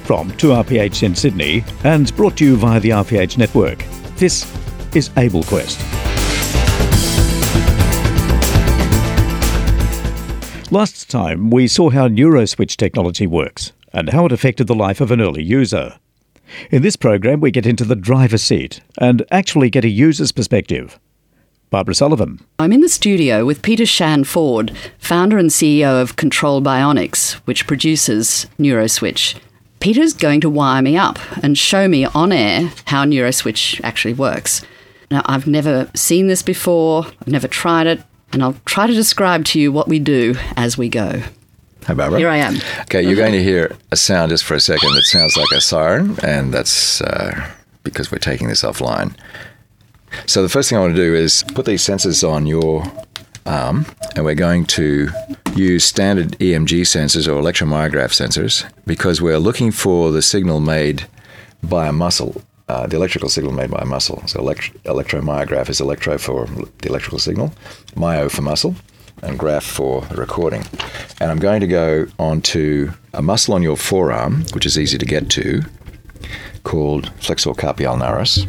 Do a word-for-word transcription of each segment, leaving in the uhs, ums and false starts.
From two R P H in Sydney and brought to you via the R P H network, this is AbleQuest. Last time we saw how NeuroSwitch technology works and how it affected the life of an early user. In this program we get into the driver's seat and actually get a user's perspective. Barbara Sullivan. I'm in the studio with Peter Shand-Ford, founder and C E O of Control Bionics, which produces NeuroSwitch. Peter's going to wire me up and show me on air how NeuroSwitch actually works. Now, I've never seen this before, I've never tried it, and I'll try to describe to you what we do as we go. Hi, Barbara. Here I am. Okay, you're going to hear a sound just for a second that sounds like a siren, and that's uh, because we're taking this offline. So the first thing I want to do is put these sensors on your arm, and we're going to use standard E M G sensors or electromyograph sensors because we're looking for the signal made by a muscle, uh, the electrical signal made by a muscle. So elect- electromyograph is electro for the electrical signal, myo for muscle, and graph for the recording. And I'm going to go onto a muscle on your forearm, which is easy to get to, called flexor carpi ulnaris.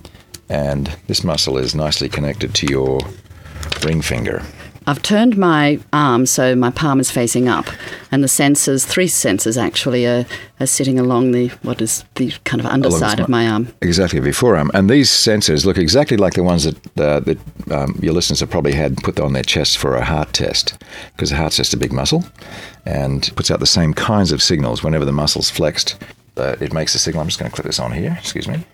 And this muscle is nicely connected to your ring finger. I've turned my arm so my palm is facing up, and the sensors, three sensors actually, are, are sitting along the, what is the kind of underside of my arm. Exactly, of your forearm. And these sensors look exactly like the ones that, uh, that um, your listeners have probably had put on their chest for a heart test, because the heart's just a big muscle and puts out the same kinds of signals whenever the muscle's flexed. Uh, it makes a signal. I'm just going to clip this on here, excuse me.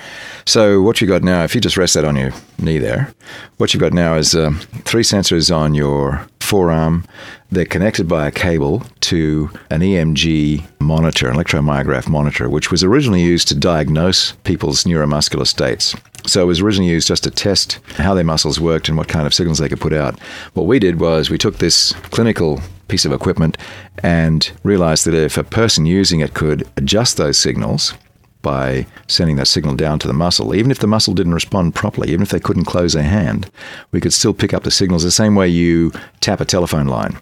So what you've got now, if you just rest that on your knee there, what you've got now is um, three sensors on your forearm. They're connected by a cable to an E M G monitor, an electromyograph monitor, which was originally used to diagnose people's neuromuscular states. So it was originally used just to test how their muscles worked and what kind of signals they could put out. What we did was we took this clinical piece of equipment and realized that if a person using it could adjust those signals by sending that signal down to the muscle, even if the muscle didn't respond properly, even if they couldn't close their hand, we could still pick up the signals the same way you tap a telephone line.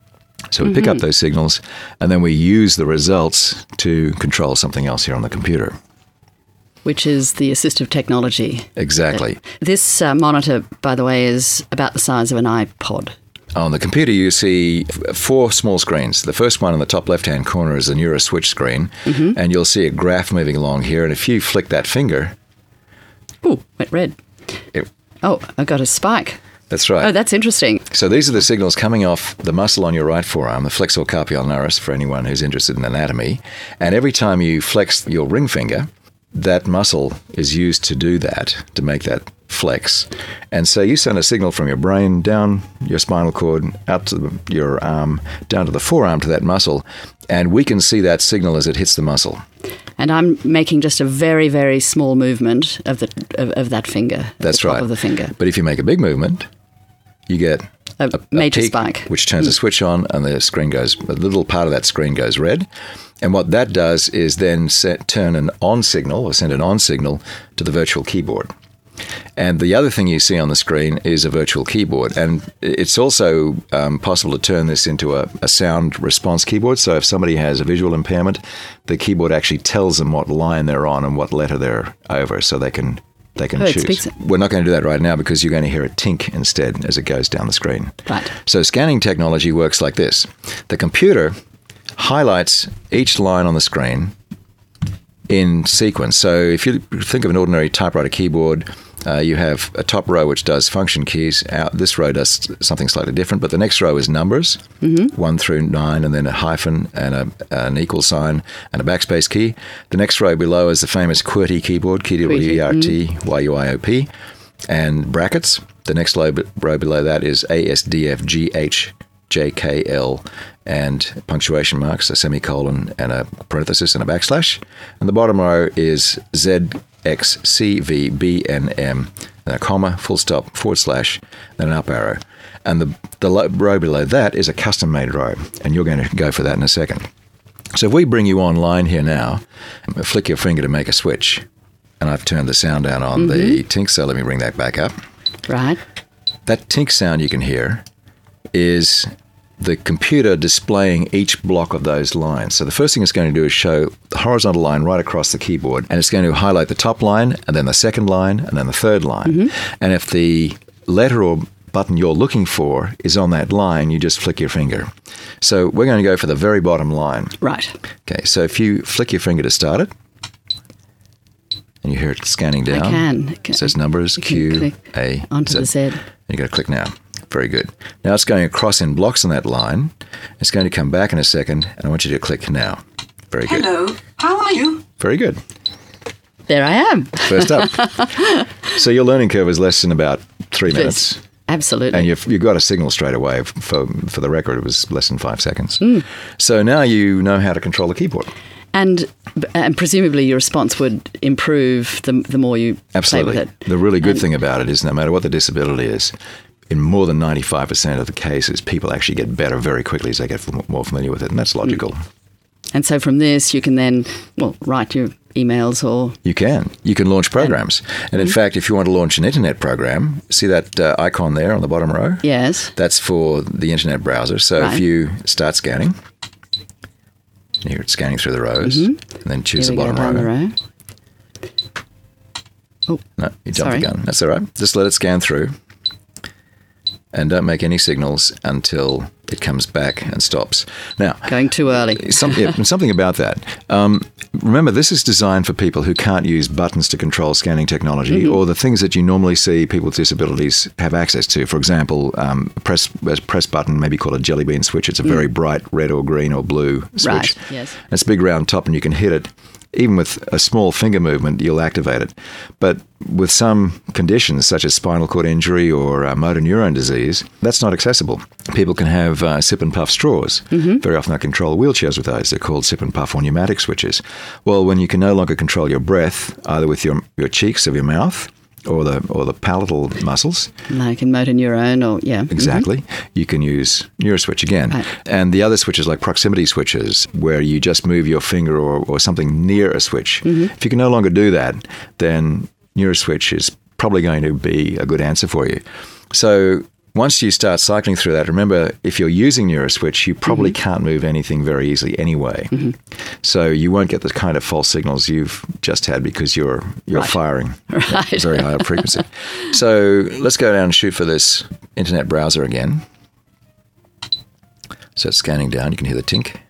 So we mm-hmm. pick up those signals, and then we use the results to control something else here on the computer. Which is the assistive technology. Exactly. Uh, this uh, monitor, by the way, is about the size of an iPod. On the computer, you see four small screens. The first one in the top left-hand corner is a NeuroSwitch screen, mm-hmm. and you'll see a graph moving along here. And if you flick that finger... Ooh, went red. It, oh, I got a spike. That's right. Oh, that's interesting. So these are the signals coming off the muscle on your right forearm, the flexor carpi ulnaris, for anyone who's interested in anatomy. And every time you flex your ring finger, that muscle is used to do that, to make that flex. And so you send a signal from your brain down your spinal cord, out to the, your arm, down to the forearm to that muscle, and we can see that signal as it hits the muscle. And I'm making just a very, very small movement of the of, of that finger. That's the top right. Of the finger. But if you make a big movement, you get a, a major a peak, spike, which turns mm. a switch on, and the screen goes. A little part of that screen goes red. And what that does is then set, turn an on signal or send an on signal to the virtual keyboard. And the other thing you see on the screen is a virtual keyboard. And it's also um, possible to turn this into a, a sound response keyboard. So if somebody has a visual impairment, the keyboard actually tells them what line they're on and what letter they're over, so they can they can oh, choose. We're not going to do that right now because you're going to hear a tink instead as it goes down the screen. Right. So scanning technology works like this. The computer highlights each line on the screen in sequence. So if you think of an ordinary typewriter keyboard, uh, you have a top row which does function keys. Out this row does something slightly different, but the next row is numbers, mm-hmm. one through nine, and then a hyphen and a, an equal sign and a backspace key. The next row below is the famous QWERTY keyboard, Q W E R T Y U I O P, and brackets. The next row, row below that is A S D F G H J K L and punctuation marks, a semicolon and a parenthesis and a backslash. And the bottom row is Z X C V B N M, and a comma, full stop, forward slash, then an up arrow. And the, the row below that is a custom-made row, and you're going to go for that in a second. So if we bring you online here now, flick your finger to make a switch, and I've turned the sound down on mm-hmm. the tink, so let me bring that back up. Right. That tink sound you can hear is the computer displaying each block of those lines. So the first thing it's going to do is show the horizontal line right across the keyboard, and it's going to highlight the top line, and then the second line, and then the third line. Mm-hmm. And if the letter or button you're looking for is on that line, you just flick your finger. So we're going to go for the very bottom line. Right. Okay, so if you flick your finger to start it, and you hear it scanning down. I can. It says numbers, Q, A, onto Z. the Z. And you've got to click now. Very good. Now it's going across in blocks on that line. It's going to come back in a second, and I want you to click now. Very good. Hello, how are you? Very good. There I am. First up. So your learning curve is less than about three minutes. Yes, absolutely. And you've, you've got a signal straight away. For, for the record, it was less than five seconds. Mm. So now you know how to control the keyboard. And and presumably your response would improve the, the more you Absolutely. play with it. The really good and, thing about it is no matter what the disability is, in more than ninety-five percent of the cases, people actually get better very quickly as they get more familiar with it, and that's logical. And so from this, you can then, well, write your emails or... You can. You can launch programs. And, and in mm-hmm. fact, if you want to launch an internet program, see that uh, icon there on the bottom row? Yes. That's for the internet browser. So right. if you start scanning, here it's scanning through the rows, mm-hmm. and then choose Here the we bottom go down row. The row. Oh, no, you jumped sorry. the gun. That's all right. Just let it scan through. And don't make any signals until it comes back and stops. Now, going too early. some, yeah, something about that. Um, remember, this is designed for people who can't use buttons to control scanning technology, mm-hmm. or the things that you normally see people with disabilities have access to. For example, um, press a press button, maybe called a jelly bean switch. It's a very mm. bright red or green or blue switch. Right. Yes. And it's a big round top, and you can hit it. Even with a small finger movement, you'll activate it. But with some conditions, such as spinal cord injury or uh, motor neurone disease, that's not accessible. People can have uh, sip and puff straws. Mm-hmm. Very often I control wheelchairs with those. They're called sip and puff or pneumatic switches. Well, when you can no longer control your breath, either with your, your cheeks of your mouth, or the or the palatal muscles. Like in motor neurone or, yeah. Exactly. Mm-hmm. You can use NeuroSwitch again. Right. And the other switches like proximity switches, where you just move your finger or, or something near a switch. Mm-hmm. If you can no longer do that, then NeuroSwitch is probably going to be a good answer for you. So once you start cycling through that, remember, if you're using NeuroSwitch, you probably mm-hmm. can't move anything very easily anyway. Mm-hmm. So you won't get the kind of false signals you've just had because you're you're right. firing right. at very high frequency. So let's go down and shoot for this internet browser again. So it's scanning down. You can hear the tink.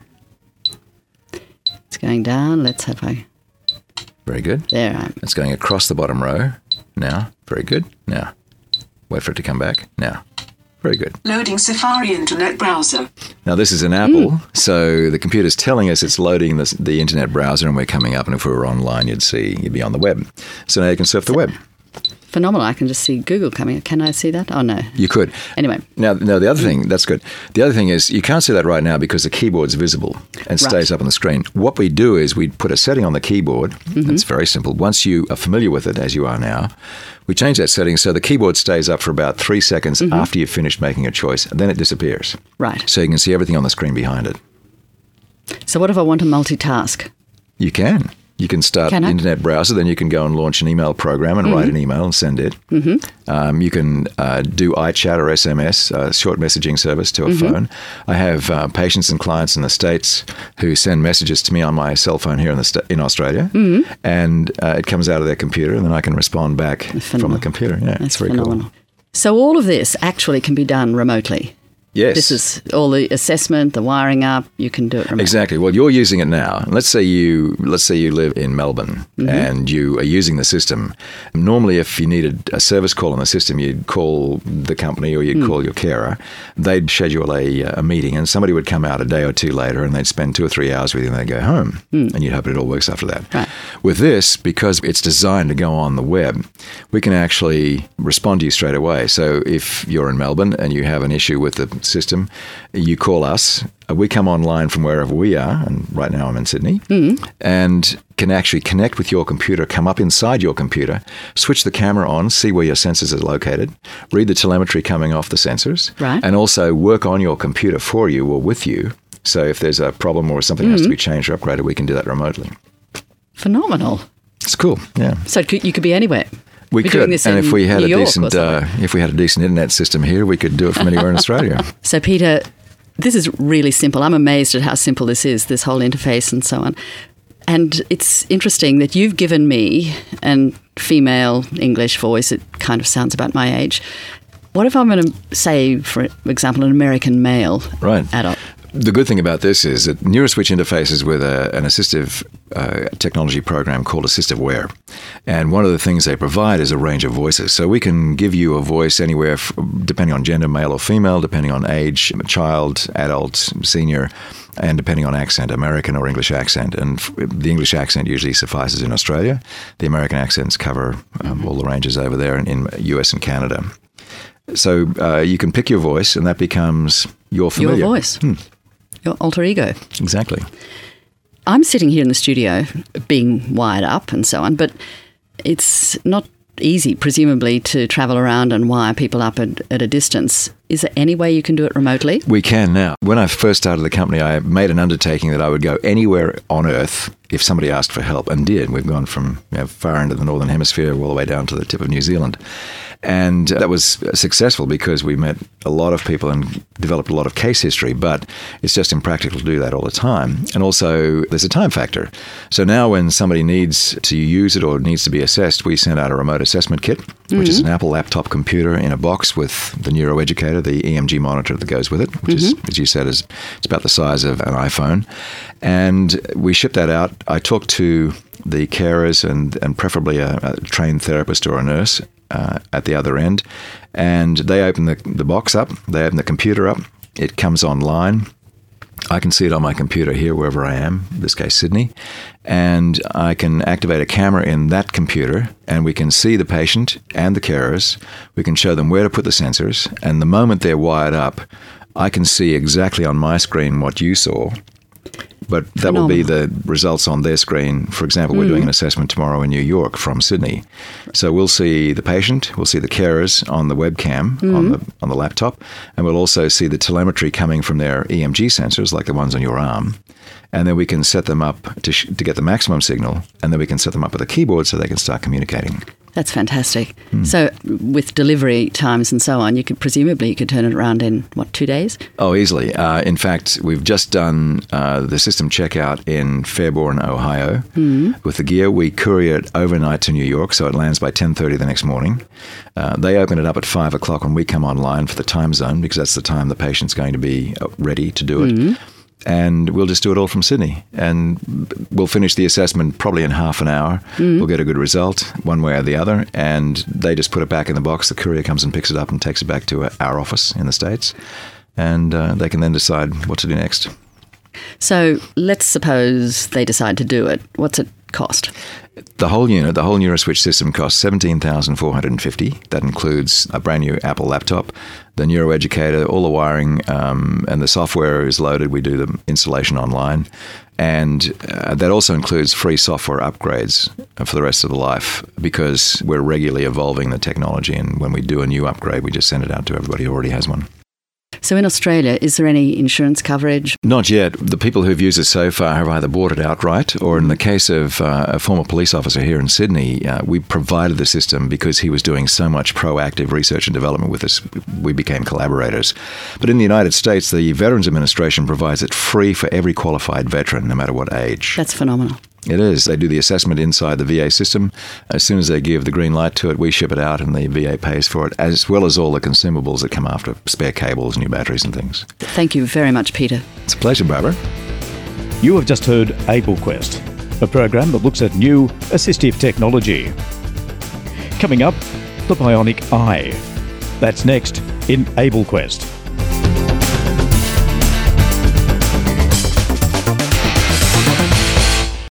It's going down. Let's have a... Very good. There I am. It's going across the bottom row now. Very good. Now, wait for it to come back. Now. Very good. Loading Safari Internet Browser. Now, this is an Apple, mm. so the computer's telling us it's loading the, the internet browser, and we're coming up, and if we were online, you'd see, you'd be on the web. So now you can surf the web. Phenomenal. I can just see Google coming. Can I see that? Oh, no. You could. Anyway. Now, no, the other thing, that's good. The other thing is you can't see that right now because the keyboard's visible and stays right. up on the screen. What we do is we put a setting on the keyboard. Mm-hmm. It's very simple. Once you are familiar with it, as you are now, we change that setting so the keyboard stays up for about three seconds mm-hmm. after you've finished making a choice, and then it disappears. Right. So you can see everything on the screen behind it. So what if I want to multitask? You can. You can start can the internet browser, then you can go and launch an email program and mm-hmm. write an email and send it. Mm-hmm. Um, you can uh, do iChat or S M S, uh, short messaging service to a mm-hmm. phone. I have uh, patients and clients in the States who send messages to me on my cell phone here in the sta- in Australia, mm-hmm. and uh, it comes out of their computer, and then I can respond back from the computer. Yeah, That's it's very phenomenal. cool. So all of this actually can be done remotely. Yes. This is all the assessment, the wiring up, you can do it remotely. Exactly. Well, you're using it now. Let's say you let's say you live in Melbourne mm-hmm. and you are using the system. Normally, if you needed a service call on the system, you'd call the company or you'd mm. call your carer. They'd schedule a, a meeting and somebody would come out a day or two later and they'd spend two or three hours with you and they'd go home. Mm. And you'd hope it all works after that. Right. With this, because it's designed to go on the web, we can actually respond to you straight away. So if you're in Melbourne and you have an issue with the system, you call us, we come online from wherever we are, and right now I'm in Sydney, mm. and can actually connect with your computer, come up inside your computer, switch the camera on, see where your sensors are located, read the telemetry coming off the sensors, right. and also work on your computer for you or with you. So if there's a problem or something mm. has to be changed or upgraded, we can do that remotely. Phenomenal. It's cool, yeah. So you could be anywhere. We We're could, and if we had New a York decent, uh, if we had a decent internet system here, we could do it from anywhere in Australia. So, Peter, This is really simple. I'm amazed at how simple this is, this whole interface and so on. And it's interesting that you've given me a female English voice. It kind of sounds about my age. What if I'm going to say, for example, an American male right. adult? The good thing about this is that NeuroSwitch interfaces with a, an assistive uh, technology program called Assistive Wear. And one of the things they provide is a range of voices. So we can give you a voice anywhere, f- depending on gender, male or female, depending on age, child, adult, senior, and depending on accent, American or English accent. And f- the English accent usually suffices in Australia. The American accents cover um, all the ranges over there in, in U S and Canada. So uh, you can pick your voice, and that becomes your familiar. Your voice. Hmm. Your alter ego. Exactly. I'm sitting here in the studio being wired up and so on, but it's not easy, presumably, to travel around and wire people up at, at a distance. Is there any way you can do it remotely? We can now. When I first started the company, I made an undertaking that I would go anywhere on Earth if somebody asked for help, and did. We've gone from you know, far into the Northern Hemisphere all the way down to the tip of New Zealand. And that was successful because we met a lot of people and developed a lot of case history, but it's just impractical to do that all the time. And also, there's a time factor. So now when somebody needs to use it or needs to be assessed, we send out a remote assessment kit, mm-hmm. which is an Apple laptop computer in a box with the NeuroEducator, the E M G monitor that goes with it, which mm-hmm. is, as you said, is it's about the size of an iPhone. And we ship that out. I talk to the carers and, and preferably a, a trained therapist or a nurse Uh, at the other end, and they open the, the box up, they open the computer up, it comes online. I can see it on my computer here wherever I am, in this case Sydney, and I can activate a camera in that computer, and we can see the patient and the carers. We can show them where to put the sensors, and the moment they're wired up, I can see exactly on my screen what you saw. But that Phenomenal. Will be the results on their screen. For example, we're mm. doing an assessment tomorrow in New York from Sydney. So we'll see the patient, we'll see the carers on the webcam mm. on the on the laptop, and we'll also see the telemetry coming from their E M G sensors, like the ones on your arm. And then we can set them up to, sh- to get the maximum signal, and then we can set them up with a keyboard so they can start communicating. That's fantastic. Mm. So with delivery times and so on, you could presumably you could turn it around in, what, two days? Oh, easily. Uh, in fact, we've just done uh, the system checkout in Fairborn, Ohio. Mm. With the gear, we courier it overnight to New York, so it lands by ten thirty the next morning. Uh, they open it up at five o'clock when we come online for the time zone, because that's the time the patient's going to be ready to do it. Mm. And we'll just do it all from Sydney. And we'll finish the assessment probably in half an hour. Mm. We'll get a good result one way or the other. And they just put it back in the box. The courier comes and picks it up and takes it back to our office in the States. And uh, they can then decide what to do next. So let's suppose they decide to do it. What's it cost? The whole unit, the whole NeuroSwitch system costs seventeen thousand four hundred fifty dollars. That includes a brand new Apple laptop, the NeuroEducator, all the wiring, um, and the software is loaded. We do the installation online. And uh, that also includes free software upgrades for the rest of the life, because we're regularly evolving the technology. And when we do a new upgrade, we just send it out to everybody who already has one. So in Australia, is there any insurance coverage? Not yet. The people who've used it so far have either bought it outright, or in the case of uh, a former police officer here in Sydney, uh, we provided the system because he was doing so much proactive research and development with us. We became collaborators. But in the United States, the Veterans Administration provides it free for every qualified veteran, no matter what age. That's phenomenal. It is. They do the assessment inside the V A system. As soon as they give the green light to it, we ship it out and the V A pays for it, as well as all the consumables that come after, spare cables, new batteries and things. Thank you very much, Peter. It's a pleasure, Barbara. You have just heard AbleQuest, a program that looks at new assistive technology. Coming up, the bionic eye. That's next in AbleQuest.